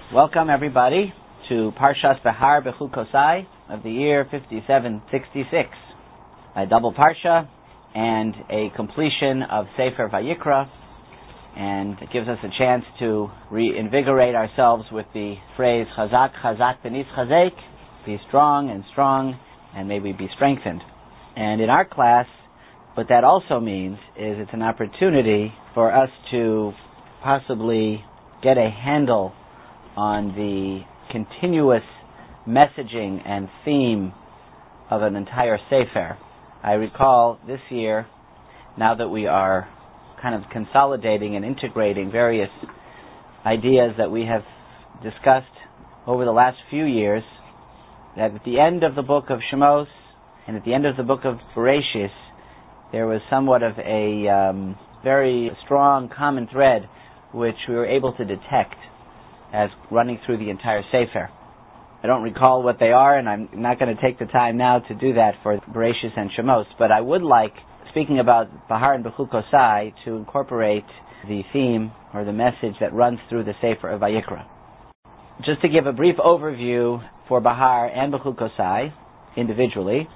Welcome everybody to Parshas Bahar Bechukosai of the year 5766, a double Parsha and a completion of Sefer Vayikra, and it gives us a chance to reinvigorate ourselves with the phrase Chazak, Chazak, Benis Chazek, be strong, and may we be strengthened. And in our class, what that also means is it's an opportunity for us to possibly get a handle on the continuous messaging and theme of an entire Sefer. I recall this year, now that we are kind of consolidating and integrating various ideas that we have discussed over the last few years, that at the end of the book of Shemos and at the end of the book of Bereshis, there was somewhat of a very strong common thread which we were able to detect as running through the entire Sefer. I don't recall what they are, and I'm not going to take the time now to do that for Bereshis and Shemos, but I would like, speaking about Bahar and Bechukosai, to incorporate the theme or the message that runs through the Sefer of Vayikra. Just to give a brief overview for Bahar and Bechukosai individually,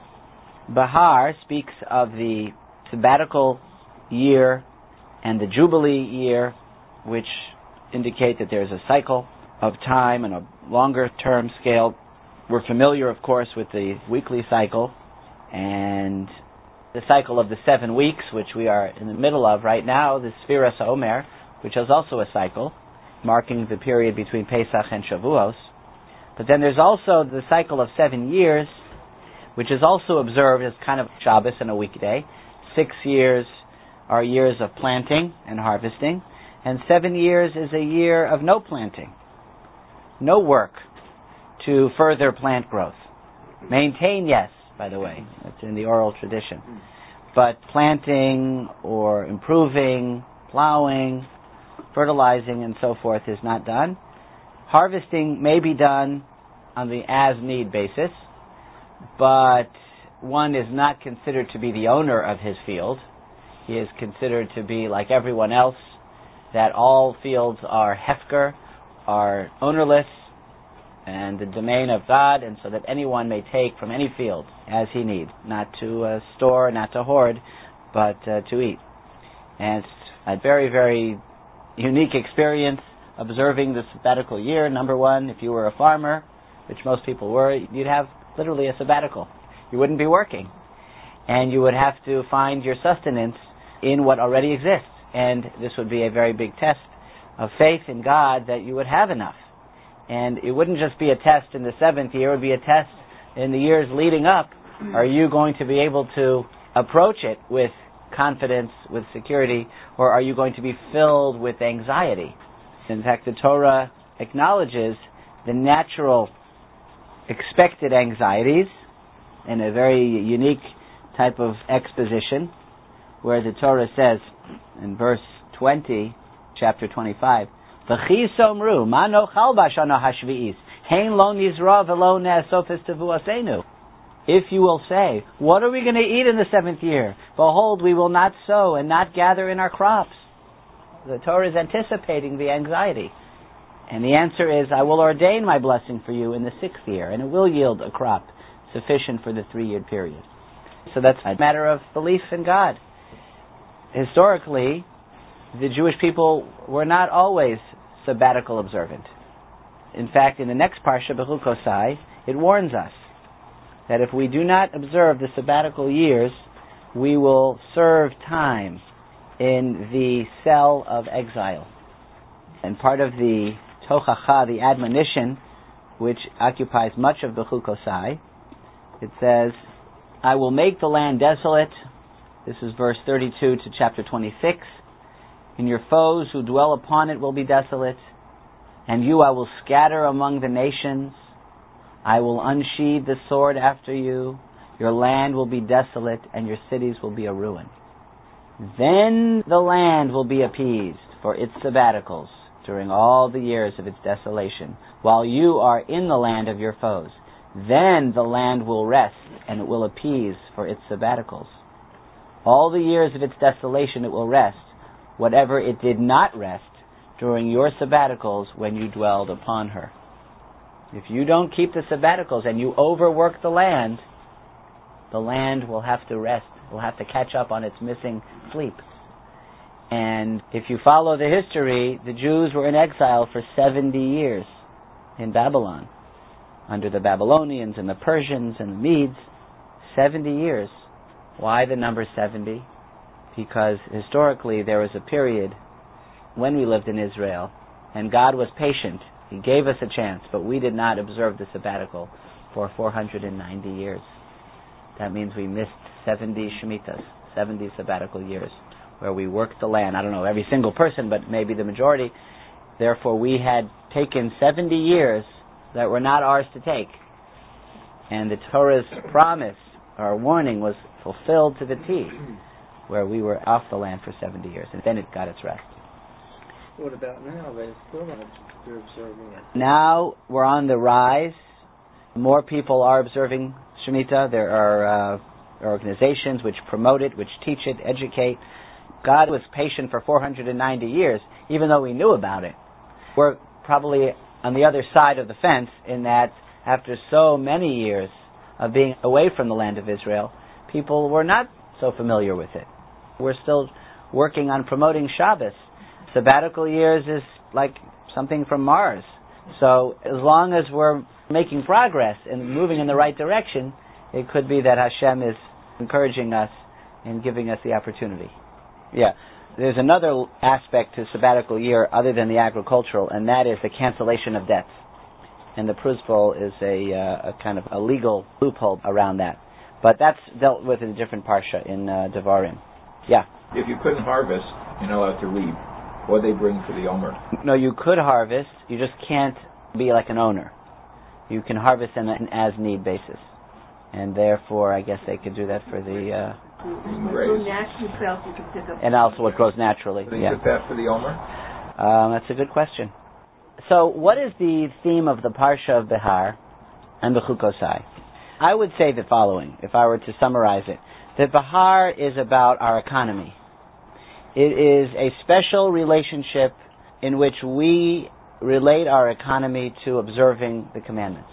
Bahar speaks of the sabbatical year and the Jubilee year, which indicate that there's a cycle of time and a longer term scale. We're familiar, of course, with the weekly cycle and the cycle of the 7 weeks, which we are in the middle of right now, the Sfiras HaOmer, which is also a cycle, marking the period between Pesach and Shavuos. But then there's also the cycle of 7 years, which is also observed as kind of Shabbos and a weekday. 6 years are years of planting and harvesting, and 7 years is a year of no planting, no work to further plant growth. Maintain, yes, by the way, that's in the oral tradition. But planting or improving, plowing, fertilizing, and so forth is not done. Harvesting may be done on the as-need basis, but one is not considered to be the owner of his field. He is considered to be, like everyone else, that all fields are hefker, are ownerless, and the domain of God, and so that anyone may take from any field as he needs, not to store, not to hoard, but to eat. And it's a very, very unique experience observing the sabbatical year. Number one, if you were a farmer, which most people were, you'd have literally a sabbatical. You wouldn't be working. And you would have to find your sustenance in what already exists. And this would be a very big test of faith in God that you would have enough. And it wouldn't just be a test in the 7th year, it would be a test in the years leading up. Are you going to be able to approach it with confidence, with security, or are you going to be filled with anxiety? In fact, the Torah acknowledges the natural expected anxieties in a very unique type of exposition, where the Torah says in verse 20, chapter 25, V'chi somru, ma nochal b'shana hashvi'is, hein lo nizra v'lo ne'asov es tevuasenu. If you will say, what are we going to eat in the 7th year? Behold, we will not sow and not gather in our crops. The Torah is anticipating the anxiety. And the answer is, I will ordain my blessing for you in the 6th year, and it will yield a crop sufficient for the 3-year period. So that's a matter of belief in God. Historically, the Jewish people were not always sabbatical observant. In fact, in the next parsha, Bechukosai, it warns us that if we do not observe the sabbatical years, we will serve time in the cell of exile. And part of the Tochacha, the admonition, which occupies much of Bechukosai, it says, I will make the land desolate. This is verse 32 to chapter 26. And your foes who dwell upon it will be desolate. And you I will scatter among the nations. I will unsheathe the sword after you. Your land will be desolate, and your cities will be a ruin. Then the land will be appeased for its sabbaticals during all the years of its desolation, while you are in the land of your foes. Then the land will rest, and it will appease for its sabbaticals. All the years of its desolation it will rest. Whatever it did not rest during your sabbaticals when you dwelled upon her. If you don't keep the sabbaticals and you overwork the land will have to rest, will have to catch up on its missing sleep. And if you follow the history, the Jews were in exile for 70 years in Babylon, under the Babylonians and the Persians and the Medes. 70 years. Why the number 70? Because historically there was a period when we lived in Israel, and God was patient. He gave us a chance, but we did not observe the sabbatical for 490 years. That means we missed 70 Shemitas, 70 sabbatical years, where we worked the land. I don't know every single person, but maybe the majority. Therefore, we had taken 70 years that were not ours to take. And the Torah's promise, our warning, was fulfilled to the T, where we were off the land for 70 years, and then it got its rest. What about now? They're observing it. Now we're on the rise. More people are observing Shemitah. There are organizations which promote it, which teach it, educate. God was patient for 490 years, even though we knew about it. We're probably on the other side of the fence in that after so many years of being away from the land of Israel, people were not so familiar with it. We're still working on promoting Shabbos. Sabbatical years is like something from Mars. So as long as we're making progress and moving in the right direction, it could be that Hashem is encouraging us and giving us the opportunity. Yeah. There's another aspect to sabbatical year other than the agricultural, and that is the cancellation of debts. And the Pruzbul is a kind of a legal loophole around that. But that's dealt with in a different parsha in Devarim. Yeah. If you couldn't harvest, you're not allowed to reap. What they bring for the Omer? No, you could harvest. You just can't be like an owner. You can harvest on an as-need basis. And therefore, I guess they could do that for the... and also what grows naturally. So you put that for the Omer? That's a good question. So what is the theme of the Parsha of Behar and the Chukosai? I would say the following, if I were to summarize it. That Behar is about our economy. It is a special relationship in which we relate our economy to observing the commandments.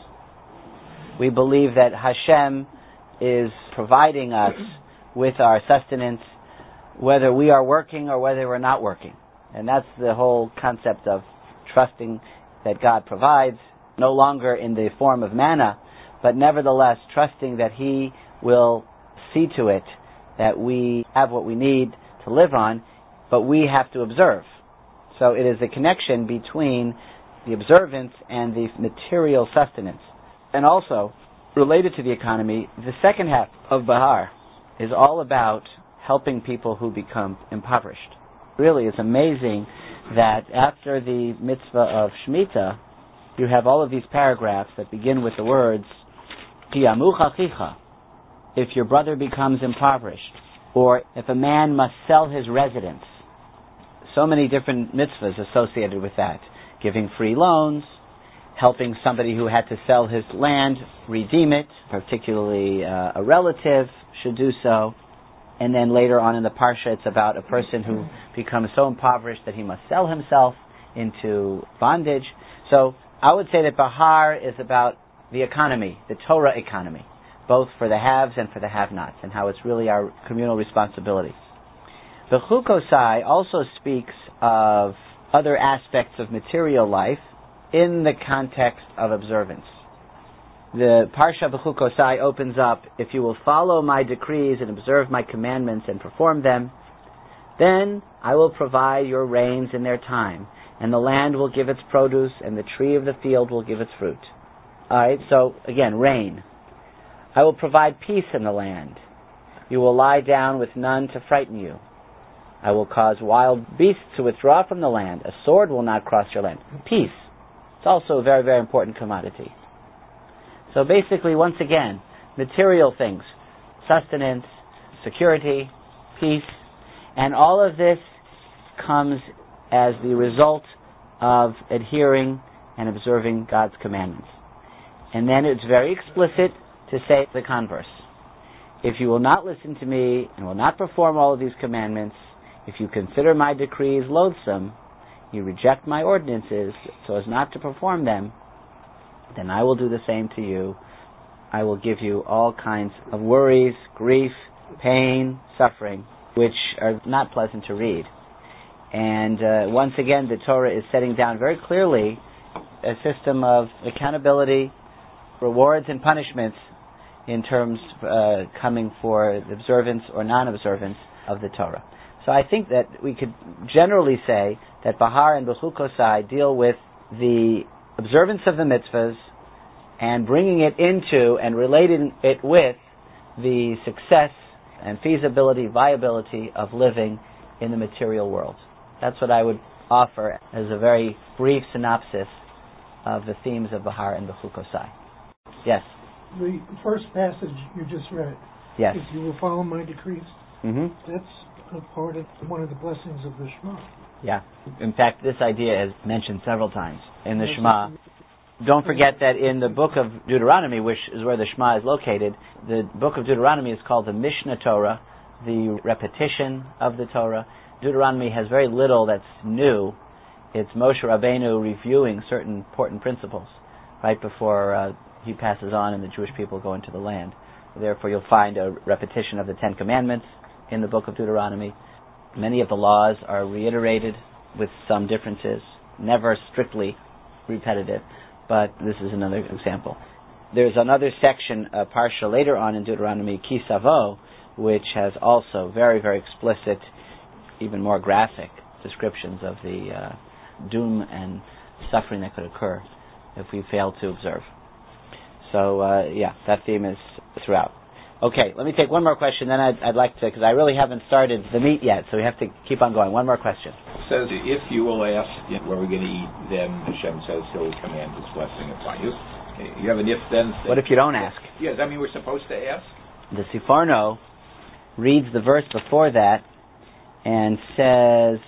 We believe that Hashem is providing us with our sustenance, whether we are working or whether we're not working. And that's the whole concept of trusting that God provides, no longer in the form of manna, but nevertheless trusting that He will see to it that we have what we need to live on, but we have to observe. So it is a connection between the observance and the material sustenance. And also, related to the economy, the second half of Behar is all about helping people who become impoverished. Really, it's amazing that after the mitzvah of Shemitah, you have all of these paragraphs that begin with the words, Piyamuch achicha, if your brother becomes impoverished, or if a man must sell his residence. So many different mitzvahs associated with that. Giving free loans, helping somebody who had to sell his land redeem it, particularly a relative should do so. And then later on in the Parsha, it's about a person who becomes so impoverished that he must sell himself into bondage. So I would say that Behar is about the economy, the Torah economy, both for the haves and for the have-nots, and how it's really our communal responsibility. The Chukosai also speaks of other aspects of material life in the context of observance. The Parsha of the Chukosai opens up, if you will follow my decrees and observe my commandments and perform them, then I will provide your rains in their time, and the land will give its produce, and the tree of the field will give its fruit. Alright, so again, rain. I will provide peace in the land. You will lie down with none to frighten you. I will cause wild beasts to withdraw from the land. A sword will not cross your land. Peace. It's also a very, very important commodity. So basically, once again, material things, sustenance, security, peace, and all of this comes as the result of adhering and observing God's commandments. And then it's very explicit to say the converse. If you will not listen to me and will not perform all of these commandments, if you consider my decrees loathsome, you reject my ordinances so as not to perform them, then I will do the same to you. I will give you all kinds of worries, grief, pain, suffering, which are not pleasant to read. And once again, the Torah is setting down very clearly a system of accountability, rewards and punishments in terms coming for the observance or non-observance of the Torah. So I think that we could generally say that Bahar and Bechukosai deal with the observance of the mitzvahs and bringing it into and relating it with the success and feasibility, viability of living in the material world. That's what I would offer as a very brief synopsis of the themes of Bahar and Bechukosai. Yes? The first passage you just read, yes. If you will follow my decrees, Mm-hmm. that's a part of one of the blessings of the Shema. Yeah. In fact, this idea is mentioned several times in the Shema. Don't forget that in the book of Deuteronomy, which is where the Shema is located, the book of Deuteronomy is called the Mishnah Torah, the repetition of the Torah. Deuteronomy has very little that's new. It's Moshe Rabbeinu reviewing certain important principles right before he passes on and the Jewish people go into the land. Therefore, you'll find a repetition of the Ten Commandments in the book of Deuteronomy. Many of the laws are reiterated with some differences, never strictly repetitive, but this is another example. There's another section, Parsha later on in Deuteronomy, Ki Savo, which has also very, very explicit, even more graphic descriptions of the doom and suffering that could occur if we fail to observe. So, that theme is throughout. Okay, let me take one more question, then I'd like to, because I really haven't started the meat yet, so we have to keep on going. One more question. It says, if you will ask where we're going to eat, then Hashem says He'll command His blessing upon you. You have an if-then thing. What if you don't ask? Yeah, does that mean we're supposed to ask? The Siforno reads the verse before that and says,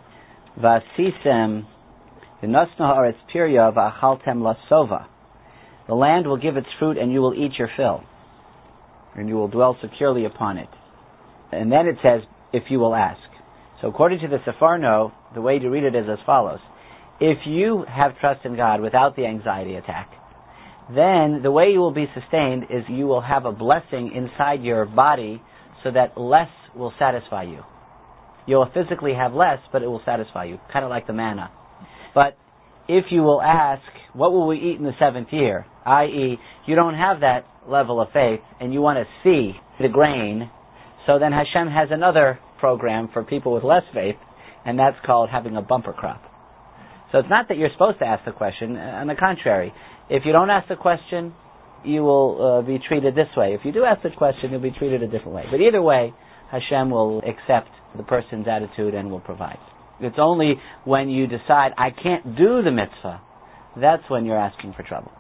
Vasisem v'nosna haaretz pirya v'achaltem lasova. The land will give its fruit and you will eat your fill, and you will dwell securely upon it. And then it says, if you will ask. So according to the Sefarno, the way to read it is as follows. If you have trust in God without the anxiety attack, then the way you will be sustained is you will have a blessing inside your body so that less will satisfy you. You'll physically have less, but it will satisfy you, kind of like the manna. But if you will ask, what will we eat in the seventh year? I.e., you don't have that level of faith and you want to see the grain, so then Hashem has another program for people with less faith, and that's called having a bumper crop. So it's not that you're supposed to ask the question. On the contrary, if you don't ask the question, you will be treated this way. If you do ask the question, you'll be treated a different way. But either way, Hashem will accept the person's attitude and will provide. It's only when you decide, I can't do the mitzvah, that's when you're asking for trouble.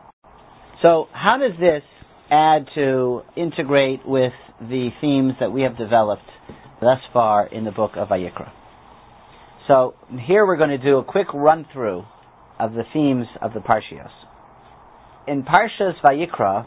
So how does this add to integrate with the themes that we have developed thus far in the book of Vayikra? So here we're going to do a quick run-through of the themes of the Parshios. In Parshas Vayikra,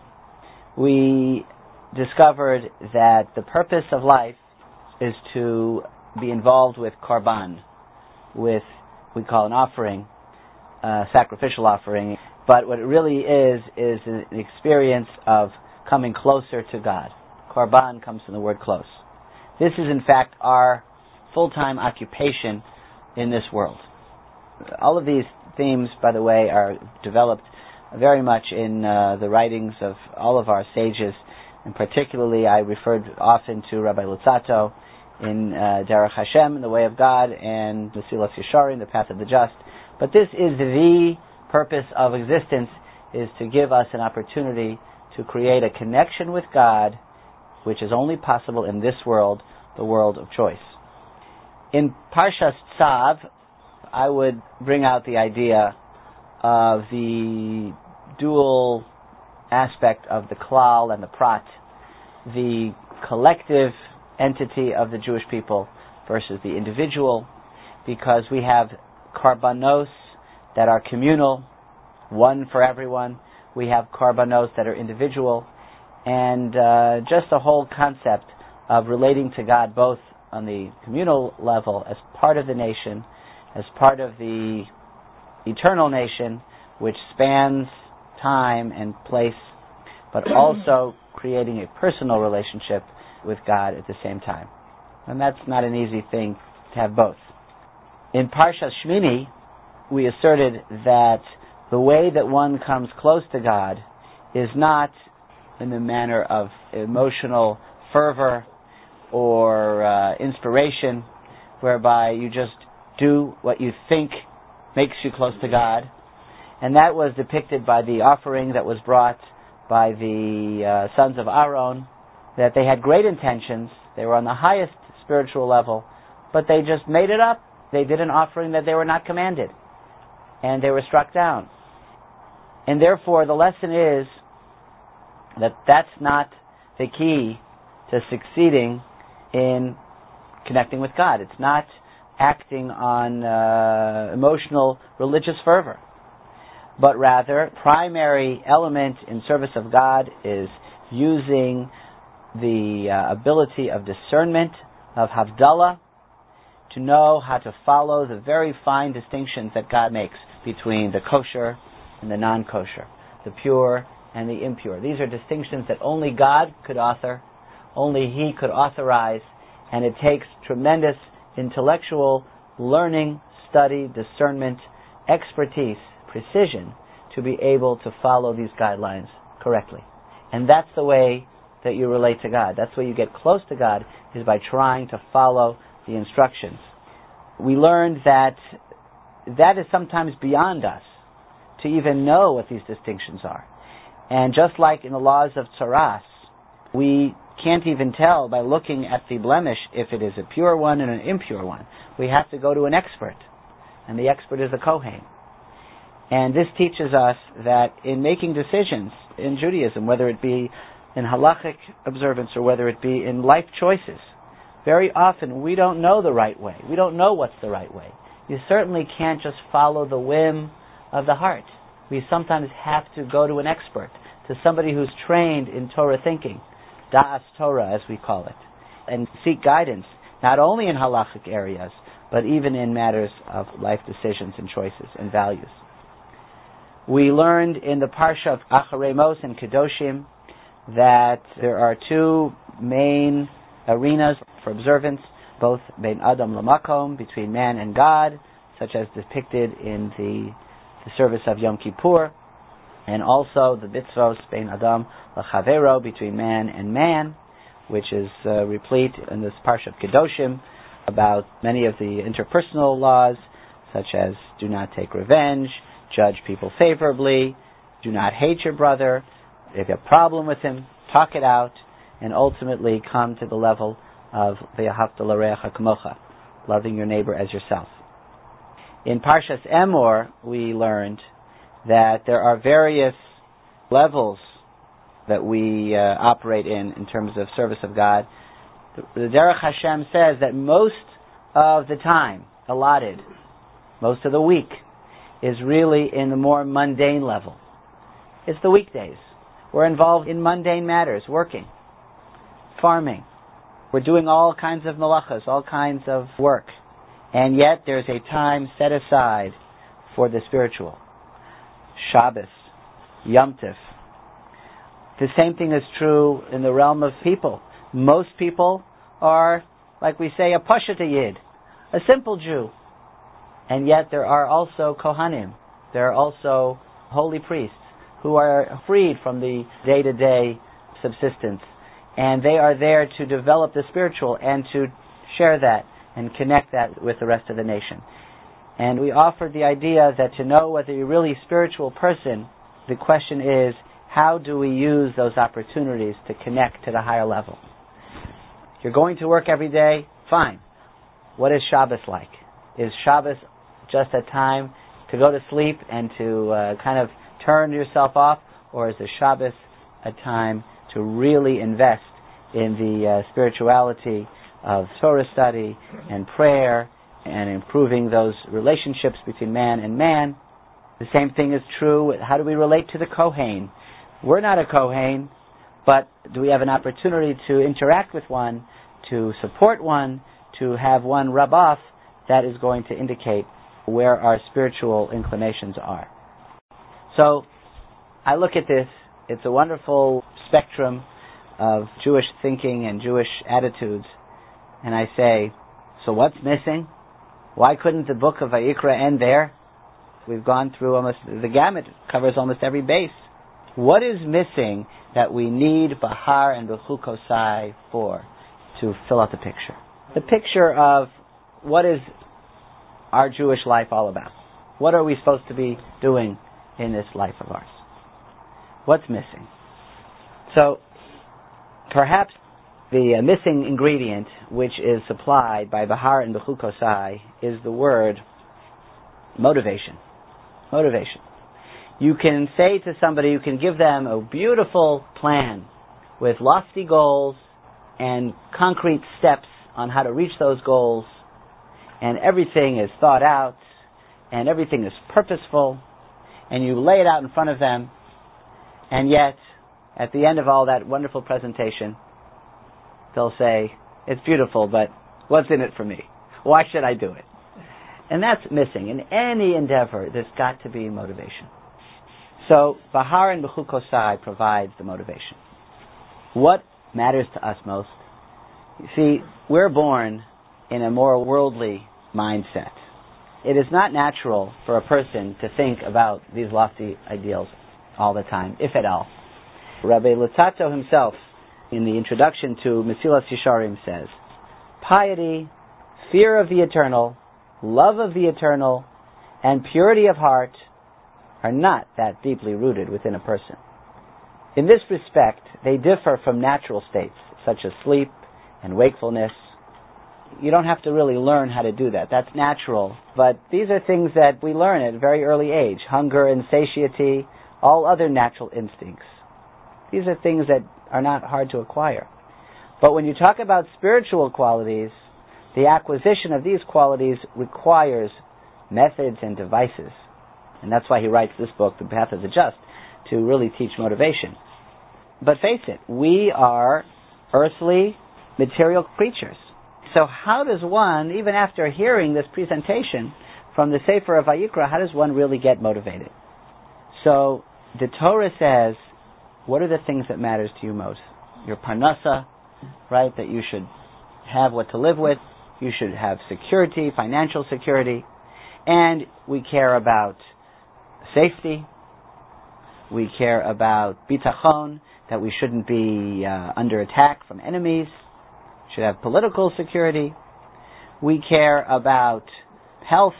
we discovered that the purpose of life is to be involved with Karban, with, we call an offering, sacrificial offering, but what it really is an experience of coming closer to God. Karban comes from the word close. This is in fact our full-time occupation in this world. All of these themes, by the way, are developed very much in the writings of all of our sages, and particularly I referred often to Rabbi Luzzatto in Derech Hashem, the way of God, and Mesilas Yesharim, the path of the just. But this is the purpose of existence, is to give us an opportunity to create a connection with God, which is only possible in this world, the world of choice. In Parshas Tzav, I would bring out the idea of the dual aspect of the klal and the prat, the collective entity of the Jewish people versus the individual, because we have karbanos that are communal, one for everyone. We have karbanos that are individual, and just the whole concept of relating to God both on the communal level as part of the nation as part of the eternal nation, which spans time and place, but also creating a personal relationship with God at the same time. And that's not an easy thing to have both. In Parshas Shmini, we asserted that the way that one comes close to God is not in the manner of emotional fervor or inspiration, whereby you just do what you think makes you close to God. And that was depicted by the offering that was brought by the sons of Aaron, that they had great intentions, they were on the highest spiritual level, but they just made it up. They did an offering that they were not commanded, and they were struck down. And therefore, the lesson is that that's not the key to succeeding in connecting with God. It's not acting on emotional religious fervor, but rather, primary element in service of God is using the ability of discernment, of Havdalah, to know how to follow the very fine distinctions that God makes between the kosher and the non-kosher, the pure and the impure. These are distinctions that only God could author, only He could authorize, and it takes tremendous intellectual learning, study, discernment, expertise, precision to be able to follow these guidelines correctly. And that's the way that you relate to God. That's the way you get close to God, is by trying to follow the instructions. We learned that that is sometimes beyond us to even know what these distinctions are. And just like in the laws of Tzaras, we can't even tell by looking at the blemish if it is a pure one and an impure one. We have to go to an expert, and the expert is a Kohen. And this teaches us that in making decisions in Judaism, whether it be in halachic observance or whether it be in life choices, very often we don't know the right way. We don't know what's the right way. You certainly can't just follow the whim of the heart. We sometimes have to go to an expert, to somebody who's trained in Torah thinking, Da'as Torah as we call it, and seek guidance, not only in halachic areas, but even in matters of life decisions and choices and values. We learned in the Parsha of Acharei Mos and Kedoshim that there are two main arenas for observance, both Bein Adam Lamakom, between man and God, such as depicted in the service of Yom Kippur, and also the mitzvos Bein Adam L'Chavero, between man and man, which is replete in this Parsha of Kedoshim about many of the interpersonal laws, such as do not take revenge, judge people favorably, do not hate your brother, if you have a problem with him, talk it out, and ultimately come to the level of V'ahavta l'reacha kamocha, loving your neighbor as yourself. In Parshas Emor, we learned that there are various levels that we operate in terms of service of God. The Derech Hashem says that most of the time allotted, most of the week, is really in the more mundane level. It's the weekdays. We're involved in mundane matters, working, farming. We're doing all kinds of malachas, all kinds of work. And yet there's a time set aside for the spiritual. Shabbos, Yom Tov. The same thing is true in the realm of people. Most people are, like we say, a Pashat Yid, a simple Jew. And yet there are also Kohanim. There are also holy priests who are freed from the day-to-day subsistence. And they are there to develop the spiritual and to share that and connect that with the rest of the nation. And we offered the idea that to know whether you're really a spiritual person, the question is, how do we use those opportunities to connect to the higher level? You're going to work every day? Fine. What is Shabbos like? Is Shabbos just a time to go to sleep and to kind of turn yourself off? Or is the Shabbos a time to really invest in the spirituality of Torah study and prayer and improving those relationships between man and man? The same thing is true. How do we relate to the Kohen? We're not a Kohen, but do we have an opportunity to interact with one, to support one, to have one rub off? That is going to indicate where our spiritual inclinations are. So, I look at this, it's a wonderful spectrum of Jewish thinking and Jewish attitudes, and I say, so what's missing? Why couldn't the book of Vayikra end there? We've gone through almost, the gamut covers almost every base. What is missing that we need Bahar and Bechukosai for to fill out the picture? The picture of what is our Jewish life all about? What are we supposed to be doing in this life of ours? What's missing? So, perhaps the missing ingredient, which is supplied by Bahar and Bechukosai, is the word motivation. Motivation. You can say to somebody, you can give them a beautiful plan with lofty goals and concrete steps on how to reach those goals, and everything is thought out, and everything is purposeful, and you lay it out in front of them, and yet, at the end of all that wonderful presentation, they'll say, it's beautiful, but what's in it for me? Why should I do it? And that's missing. In any endeavor, there's got to be motivation. So, Bahar and Bechukosai provides the motivation. What matters to us most? You see, we're born in a more worldly mindset. It is not natural for a person to think about these lofty ideals all the time, if at all. Rabbi Luzzatto himself, in the introduction to Mesilas Yesharim, says, piety, fear of the eternal, love of the eternal, and purity of heart are not that deeply rooted within a person. In this respect, they differ from natural states, such as sleep and wakefulness. You don't have to really learn how to do that. That's natural. But these are things that we learn at a very early age. Hunger and satiety, all other natural instincts. These are things that are not hard to acquire. But when you talk about spiritual qualities, the acquisition of these qualities requires methods and devices. And that's why he writes this book, The Path of the Just, to really teach motivation. But face it, we are earthly, material creatures. So how does one, even after hearing this presentation from the Sefer of Vayikra, how does one really get motivated? So the Torah says, what are the things that matters to you most? Your parnasa, right, that you should have what to live with. You should have security, financial security. And we care about safety. We care about bitachon, that we shouldn't be under attack from enemies. We should have political security. We care about health.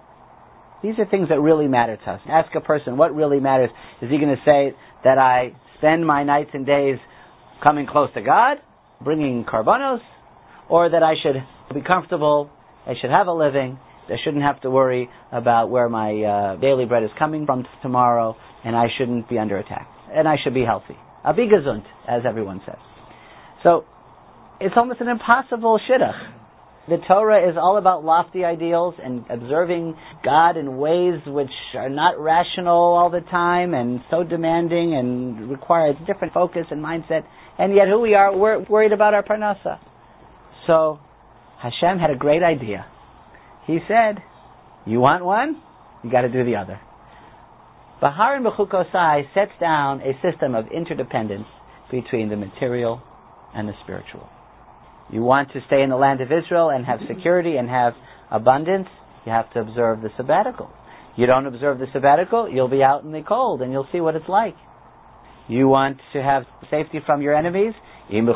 These are things that really matter to us. Ask a person what really matters. Is he going to say that I spend my nights and days coming close to God, bringing karbanos, or that I should be comfortable, I should have a living, I shouldn't have to worry about where my daily bread is coming from tomorrow, and I shouldn't be under attack, and I should be healthy. I'll be gesund, as everyone says. So, it's almost an impossible shidduch. The Torah is all about lofty ideals and observing God in ways which are not rational all the time and so demanding and require a different focus and mindset. And yet who we are, we're worried about our parnasa. So Hashem had a great idea. He said, you want one? You got to do the other. Bahar and Bechukosai sets down a system of interdependence between the material and the spiritual. You want to stay in the land of Israel and have security and have abundance, you have to observe the sabbatical. You don't observe the sabbatical, you'll be out in the cold and you'll see what it's like. You want to have safety from your enemies, you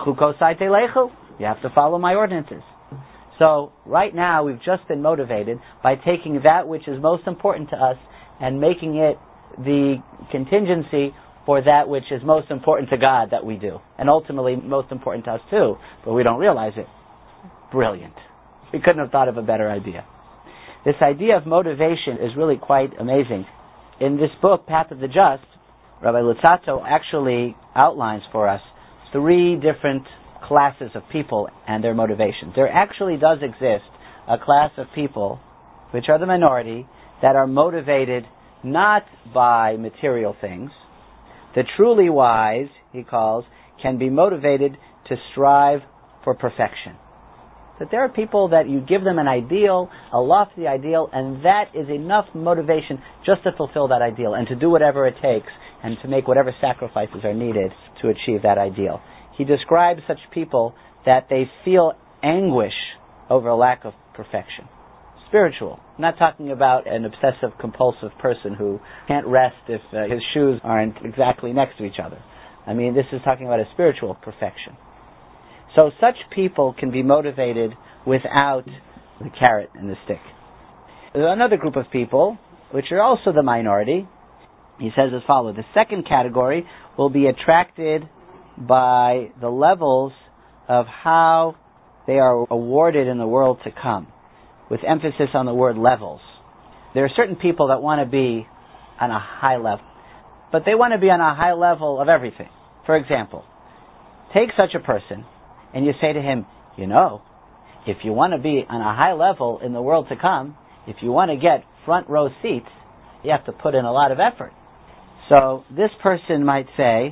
have to follow my ordinances. So, right now we've just been motivated by taking that which is most important to us and making it the contingency for that which is most important to God that we do. And ultimately most important to us too, but we don't realize it. Brilliant. We couldn't have thought of a better idea. This idea of motivation is really quite amazing. In this book, Path of the Just, Rabbi Luzzatto actually outlines for us 3 different classes of people and their motivations. There actually does exist a class of people, which are the minority, that are motivated not by material things. The truly wise, he calls, can be motivated to strive for perfection. That there are people that you give them an ideal, a lofty ideal, and that is enough motivation just to fulfill that ideal and to do whatever it takes and to make whatever sacrifices are needed to achieve that ideal. He describes such people that they feel anguish over a lack of perfection. Spiritual. I'm not talking about an obsessive compulsive person who can't rest if his shoes aren't exactly next to each other. I mean, this is talking about a spiritual perfection. So such people can be motivated without the carrot and the stick. There's another group of people, which are also the minority. He says as follows: the second category will be attracted by the levels of how they are awarded in the world to come, with emphasis on the word levels. There are certain people that want to be on a high level, but they want to be on a high level of everything. For example, take such a person and you say to him, you know, if you want to be on a high level in the world to come, if you want to get front row seats, you have to put in a lot of effort. So this person might say,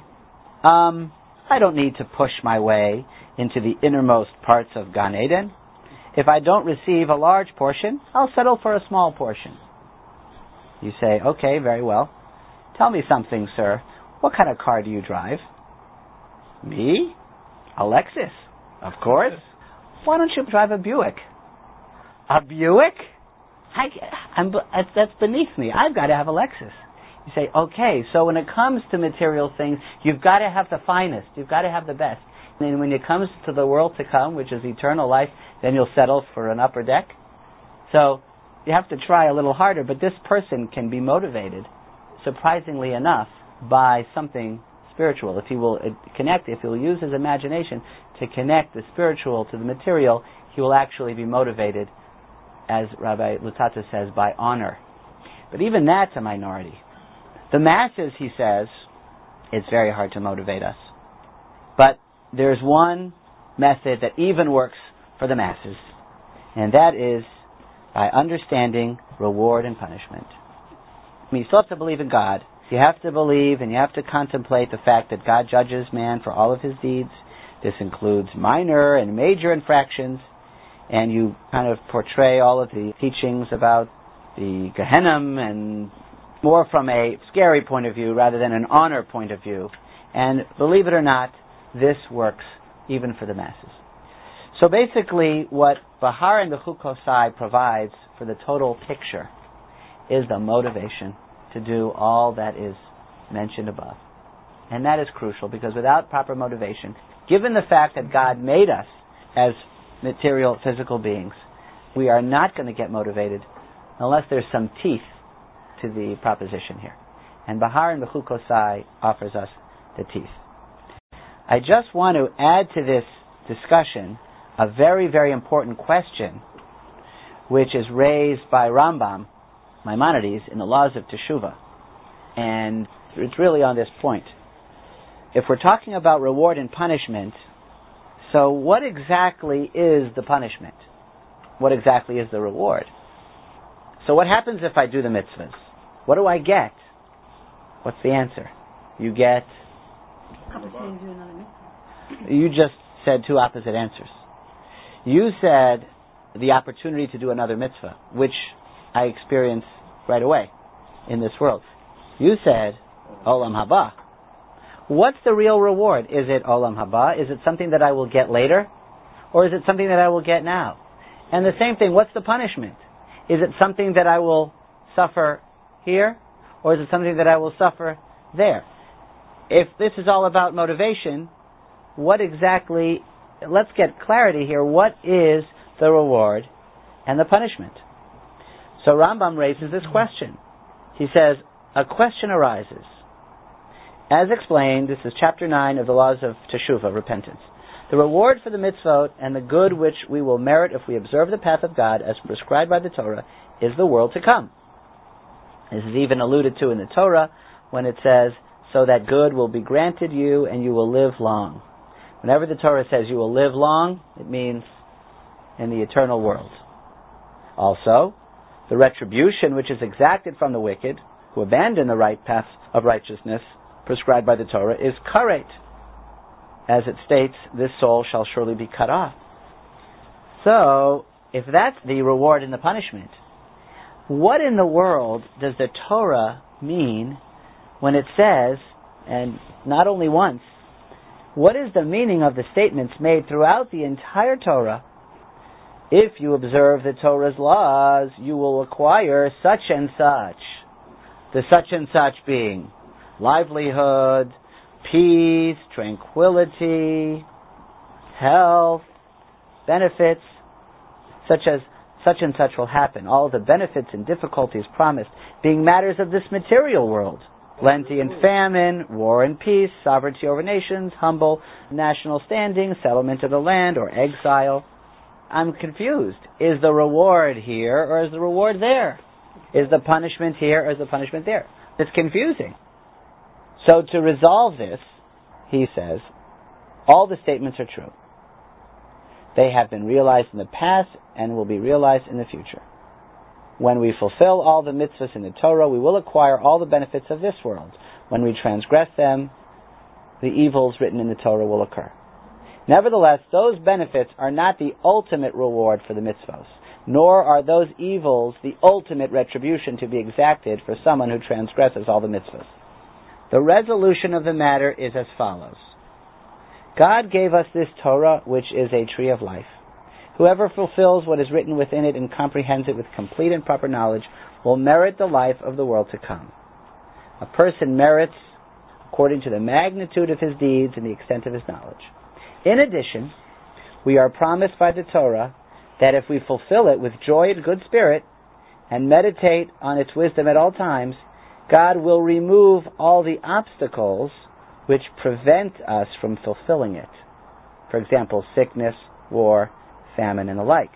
I don't need to push my way into the innermost parts of Gan Eden. If I don't receive a large portion, I'll settle for a small portion. You say, okay, very well. Tell me something, sir. What kind of car do you drive? Me? A Lexus. Of course. Why don't you drive a Buick? A Buick? That's beneath me. I've got to have a Lexus. You say, okay, so when it comes to material things, you've got to have the finest. You've got to have the best. And then when it comes to the world to come, which is eternal life, then you'll settle for an upper deck. So you have to try a little harder, but this person can be motivated, surprisingly enough, by something spiritual. If he will connect, if he'll use his imagination to connect the spiritual to the material, he will actually be motivated, as Rabbi Lutata says, by honor. But even that's a minority. The masses, he says, it's very hard to motivate us. But there's one method that even works for the masses, and that is by understanding reward and punishment. I mean, you still have to believe in God. You have to believe and you have to contemplate the fact that God judges man for all of his deeds. This includes minor and major infractions, and you kind of portray all of the teachings about the Gehenna and more from a scary point of view rather than an honor point of view. And believe it or not, this works even for the masses. So basically what Bahar and the Chukosai provides for the total picture is the motivation to do all that is mentioned above. And that is crucial, because without proper motivation, given the fact that God made us as material, physical beings, we are not going to get motivated unless there's some teeth to the proposition here. And Bahar and Bechukosai offers us the teeth. I just want to add to this discussion a very, very important question which is raised by Rambam, Maimonides, in the Laws of Teshuvah. And it's really on this point. If we're talking about reward and punishment, so what exactly is the punishment? What exactly is the reward? So what happens if I do the mitzvahs? What do I get? What's the answer? You get... You just said two opposite answers. You said the opportunity to do another mitzvah, which I experience right away in this world. You said Olam Haba. What's the real reward? Is it Olam Haba? Is it something that I will get later? Or is it something that I will get now? And the same thing, what's the punishment? Is it something that I will suffer here? Or is it something that I will suffer there? If this is all about motivation, what exactly, let's get clarity here, what is the reward and the punishment? So Rambam raises this question. He says, a question arises. As explained, this is chapter 9 of the Laws of Teshuvah, repentance. The reward for the mitzvot and the good which we will merit if we observe the path of God as prescribed by the Torah is the world to come. This is even alluded to in the Torah when it says, so that good will be granted you and you will live long. Whenever the Torah says you will live long, it means in the eternal world. Also, the retribution which is exacted from the wicked, who abandon the right path of righteousness prescribed by the Torah, is karet. As it states, this soul shall surely be cut off. So, if that's the reward and the punishment, what in the world does the Torah mean when it says, and not only once, what is the meaning of the statements made throughout the entire Torah? If you observe the Torah's laws, you will acquire such and such. The such and such being livelihood, peace, tranquility, health, benefits, such as such and such will happen. All the benefits and difficulties promised being matters of this material world. Plenty and famine, war and peace, sovereignty over nations, humble national standing, settlement of the land, or exile. I'm confused. Is the reward here or is the reward there? Is the punishment here or is the punishment there? It's confusing. So to resolve this, he says, all the statements are true. They have been realized in the past and will be realized in the future. When we fulfill all the mitzvahs in the Torah, we will acquire all the benefits of this world. When we transgress them, the evils written in the Torah will occur. Nevertheless, those benefits are not the ultimate reward for the mitzvahs, nor are those evils the ultimate retribution to be exacted for someone who transgresses all the mitzvahs. The resolution of the matter is as follows. God gave us this Torah, which is a tree of life. Whoever fulfills what is written within it and comprehends it with complete and proper knowledge will merit the life of the world to come. A person merits according to the magnitude of his deeds and the extent of his knowledge. In addition, we are promised by the Torah that if we fulfill it with joy and good spirit and meditate on its wisdom at all times, God will remove all the obstacles which prevent us from fulfilling it. For example, sickness, war, famine, and the like.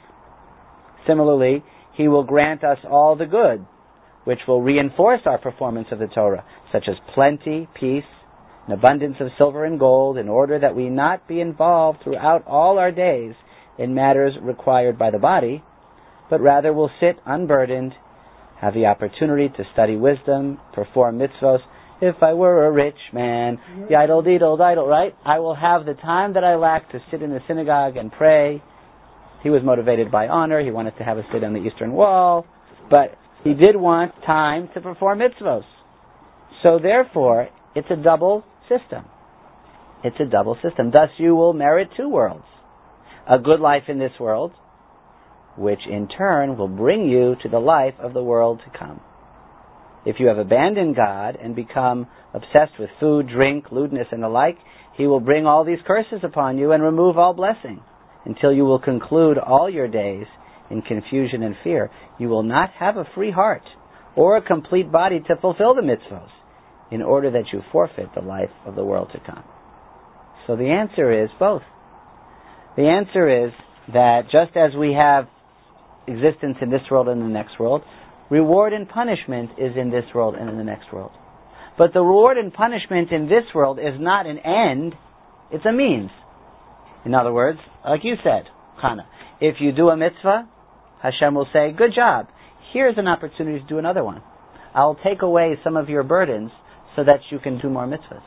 Similarly, He will grant us all the good, which will reinforce our performance of the Torah, such as plenty, peace, an abundance of silver and gold, in order that we not be involved throughout all our days in matters required by the body, but rather will sit unburdened, have the opportunity to study wisdom, perform mitzvos. If I were a rich man, yidle, deedle, diddle, right? I will have the time that I lack to sit in the synagogue and pray. He was motivated by honor. He wanted to have a sit on the eastern wall. But he did want time to perform mitzvos. So therefore, it's a double system. It's a double system. Thus you will merit two worlds. A good life in this world, which in turn will bring you to the life of the world to come. If you have abandoned God and become obsessed with food, drink, lewdness, and the like, He will bring all these curses upon you and remove all blessing, until you will conclude all your days in confusion and fear. You will not have a free heart or a complete body to fulfill the mitzvos, in order that you forfeit the life of the world to come. So the answer is both. The answer is that just as we have existence in this world and the next world, reward and punishment is in this world and in the next world. But the reward and punishment in this world is not an end, it's a means. In other words, like you said, Chana, if you do a mitzvah, Hashem will say, good job, here's an opportunity to do another one. I'll take away some of your burdens so that you can do more mitzvahs.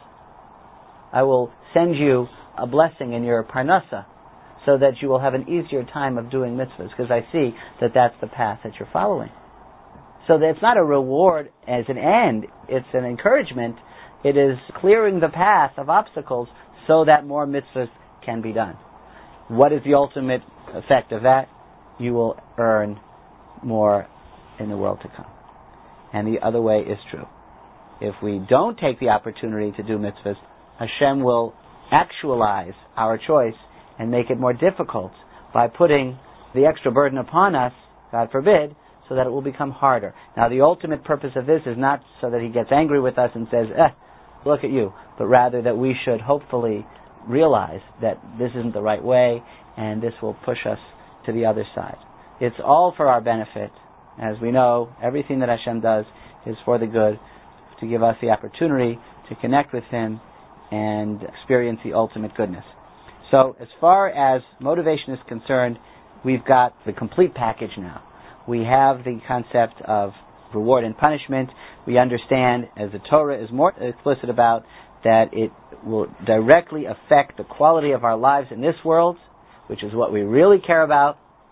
I will send you a blessing in your parnasa so that you will have an easier time of doing mitzvahs, because I see that that's the path that you're following. So that it's not a reward as an end, it's an encouragement. It is clearing the path of obstacles so that more mitzvahs can be done. What is the ultimate effect of that? You will earn more in the world to come. And the other way is true. If we don't take the opportunity to do mitzvahs, Hashem will actualize our choice and make it more difficult by putting the extra burden upon us, God forbid, so that it will become harder. Now, the ultimate purpose of this is not so that He gets angry with us and says, look at you, but rather that we should hopefully realize that this isn't the right way and this will push us to the other side. It's all for our benefit. As we know, everything that Hashem does is for the good, to give us the opportunity to connect with Him and experience the ultimate goodness. So, as far as motivation is concerned, we've got the complete package now. We have the concept of reward and punishment. We understand, as the Torah is more explicit about, that it will directly affect the quality of our lives in this world, which is what we really care about,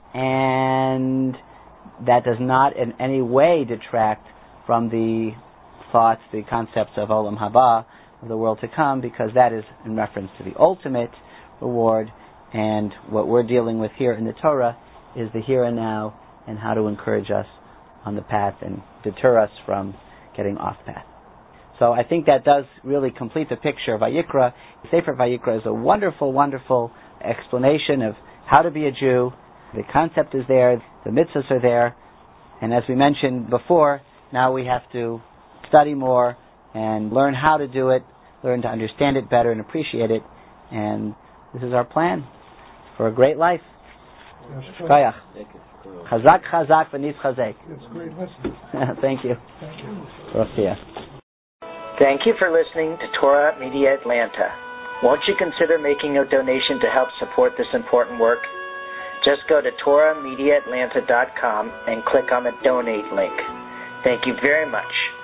and that does not in any way detract from the thoughts, the concepts of Olam Haba, of the world to come, because that is in reference to the ultimate reward, and what we're dealing with here in the Torah is the here and now, and how to encourage us on the path and deter us from getting off path. So I think that does really complete the picture of Vayikra. Sefer Vayikra is a wonderful, wonderful explanation of how to be a Jew. The concept is there, the mitzvahs are there, and as we mentioned before, now we have to study more and learn how to do it, learn to understand it better and appreciate it, and this is our plan for a great life. Chazak, chazak, v'nis chazek. It's a great lesson. Thank you. Thank you. Rosia. Thank you for listening to Torah Media Atlanta. Won't you consider making a donation to help support this important work? Just go to TorahMediaAtlanta.com and click on the donate link. Thank you very much.